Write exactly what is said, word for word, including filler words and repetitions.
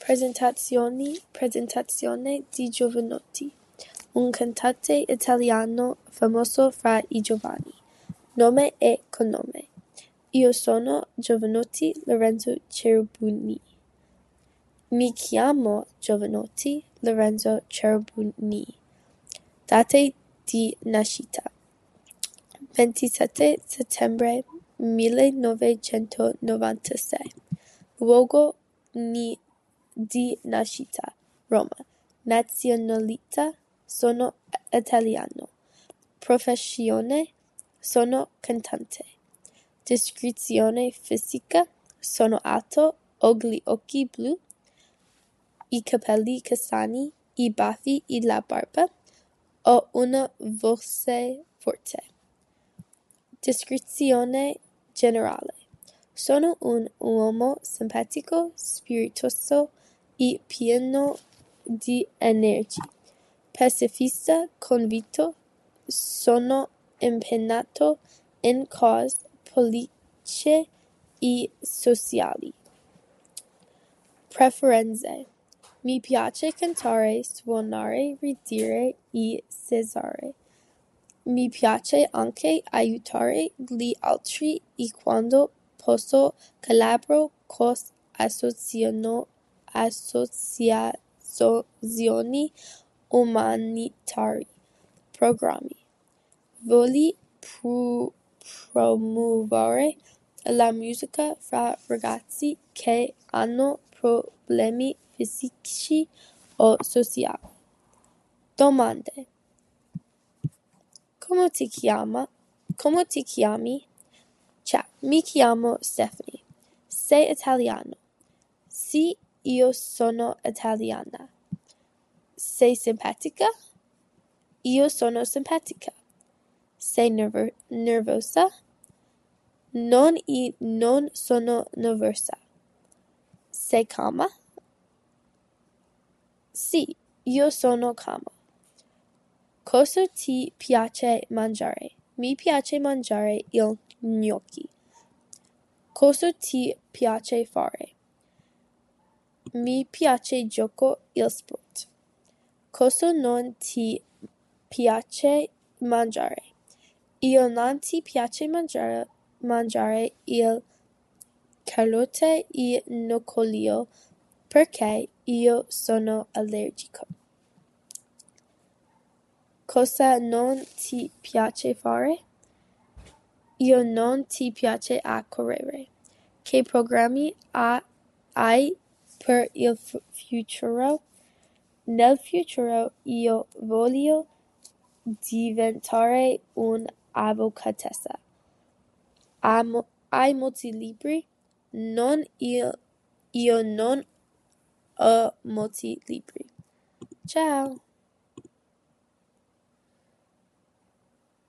Presentazioni, presentazione di Jovanotti, un cantante italiano famoso fra i giovani. Nome e cognome: Io sono Jovanotti Lorenzo Cherubini. Mi chiamo Jovanotti Lorenzo Cherubini. Date di nascita: ventisette settembre millenovecentonovantasei. Luogo ni- di nascita: Roma. Nazionalità: sono italiano. Professione: sono cantante. Descrizione fisica: sono alto, ho gli occhi blu, i capelli castani, i baffi e la barba, ho una voce forte. Descrizione generale: sono un uomo simpatico, spiritoso e pieno di energia. Pacifista convinto, sono impegnato in cause politiche e sociali. Preferenze: mi piace cantare, suonare, ridere e scherzare. Mi piace anche aiutare gli altri e quando posso collaboro con associazioni umanitarie. Programmi: voglio pro- promuovere la musica fra ragazzi che hanno problemi fisici o sociali. Domande: Come ti chiama? Come ti chiami? Ciao, mi chiamo Stephanie. Sei italiano? Sì, io sono italiana. Sei simpatica? Io sono simpatica. Sei nervo- nervosa? Non e non sono nervosa. Sei calma? Sì, io sono calma. Cosa ti piace mangiare? Mi piace mangiare il gnocchi. Cosa ti piace fare? Mi piace giocare il sport. Cosa non ti piace mangiare? Io non ti piace mangiare, mangiare il carote e noccolo perché io sono allergico. Cosa non ti piace fare? Io non ti piace a correre. Che programmi ha- hai per il fu- futuro? Nel futuro io voglio diventare un'avvocatessa. Amo- hai molti libri? Non io, io non ho molti libri. Ciao!